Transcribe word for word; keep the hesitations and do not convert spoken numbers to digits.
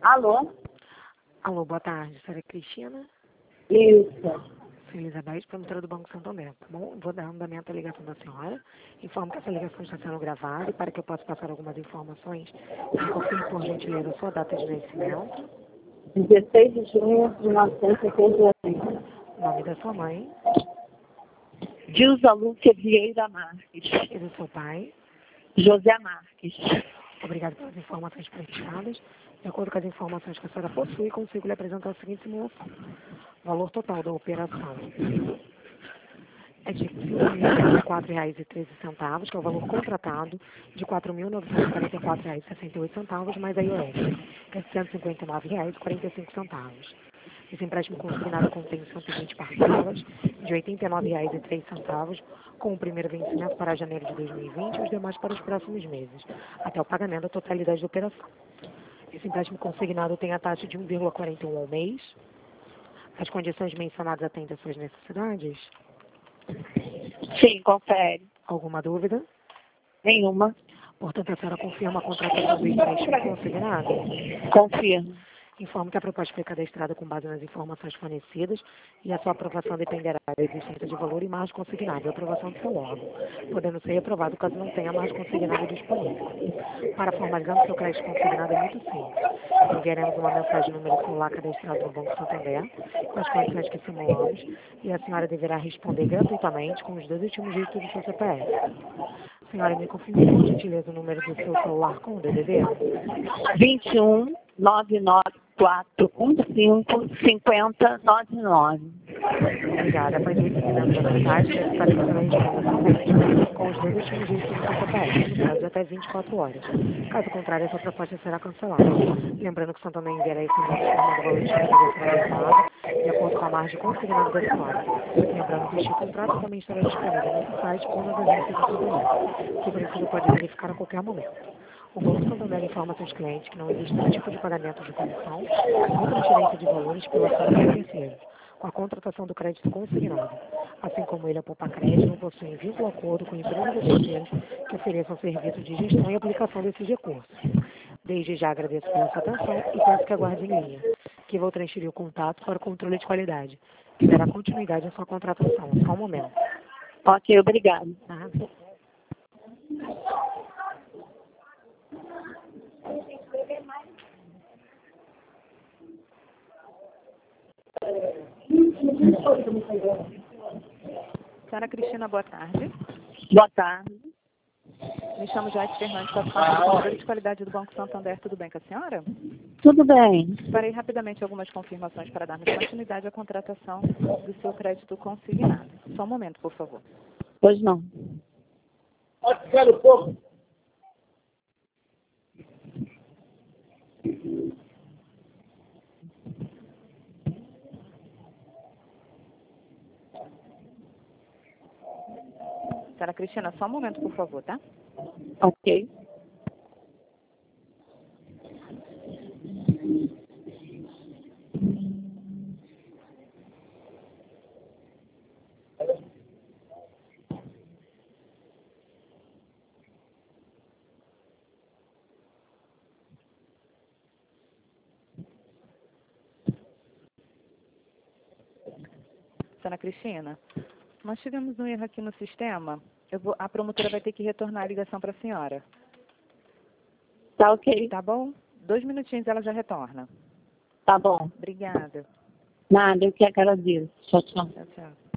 Alô? Alô, boa tarde, senhora Cristina. Isso. Sou Elizabeth, promotora do Banco Santander. Bom, vou dar andamento à ligação da senhora. Informo que essa ligação está sendo gravada e para que eu possa passar algumas informações, me confirme por gentileza a sua data de nascimento, dezesseis de junho de mil novecentos e setenta e oito. o nome da sua mãe Dilza Lúcia Vieira Marques. e do seu pai. José Marques. Obrigado pelas informações prestadas. De acordo com as informações que a senhora possui, consigo lhe apresentar a seguinte simulação. O valor total da operação é de cinco mil e quarenta e quatro reais e treze centavos, que é o valor contratado de quatro mil novecentos e quarenta e quatro reais e sessenta e oito centavos, mais a I O F, que é de cento e cinquenta e nove reais e quarenta e cinco centavos. Esse empréstimo consignado contém cento e vinte parcelas de oitenta e nove reais e três centavos, com o primeiro vencimento para janeiro de dois mil e vinte e os demais para os próximos meses, até o pagamento da totalidade da operação. Esse empréstimo consignado tem a taxa de um vírgula quarenta e um ao mês. As condições mencionadas atendem às suas necessidades? Sim, confere. Alguma dúvida? Nenhuma. Portanto, a senhora confirma a contratação do empréstimo consignado? Confirmo. Informo que a proposta foi cadastrada com base nas informações fornecidas e a sua aprovação dependerá da existência de valor e margem consignada e aprovação do seu órgão, podendo ser aprovado caso não tenha margem consignada disponível. Para formalizar o seu crédito consignado é muito simples. Enviaremos uma mensagem no número celular cadastrado no Banco Santander, com as condições que simulamos, e a senhora deverá responder gratuitamente com os dois últimos dígitos do seu C P F. Senhora, me confirme por gentileza o número do seu celular com o D D D? vinte e um, nove nove quatro um cinco, cinco zero nove nove. Obrigada. Após o recebimento da mensagem, necessário que a senhora responda somente com os dois últimos dígitos do seu C P F, no prazo de até vinte e quatro horas. Caso contrário, essa proposta será cancelada. Lembrando que o Santander enviará esse e-mail informando o valor de indenização adequado, de acordo com a margem consignada da senhora. Lembrando que este contrato também estará disponível no site ou nas agências do Santander, que precisa pode verificar a qualquer momento. O Banco Santander informa seus clientes que não existe nenhum tipo de pagamento de comissão ou transferência de valores pela senhora para terceiros, com a contratação do crédito consignado. Assim como ele, a Poupa Crédito não possui vínculo ou acordo com empresas ou terceiros que ofereçam serviços de gestão e aplicação desses recursos. Desde já agradeço pela sua atenção e peço que aguarde em linha, que vou transferir o contato para o controle de qualidade, que dará continuidade à sua contratação. Só um momento. Ok, obrigado. Tá? Senhora Cristina, boa tarde. Boa tarde. Me chamo Joyce Fernandes, faço parte do controle de qualidade do Banco Santander. Tudo bem com a senhora? Tudo bem. Farei rapidamente algumas confirmações para darmos continuidade à contratação do seu crédito consignado. Só um momento, por favor. Pois não. Quero pouco. Senhora Cristina, só um momento, por favor, tá? Ok. Senhora Cristina, nós tivemos um erro aqui no sistema. Eu vou, a promotora vai ter que retornar a ligação para a senhora. Tá ok. Tá bom? Dois minutinhos ela já retorna. Tá bom. Obrigada. Nada, eu que agradeço. Tchau, tchau. Tchau, tchau.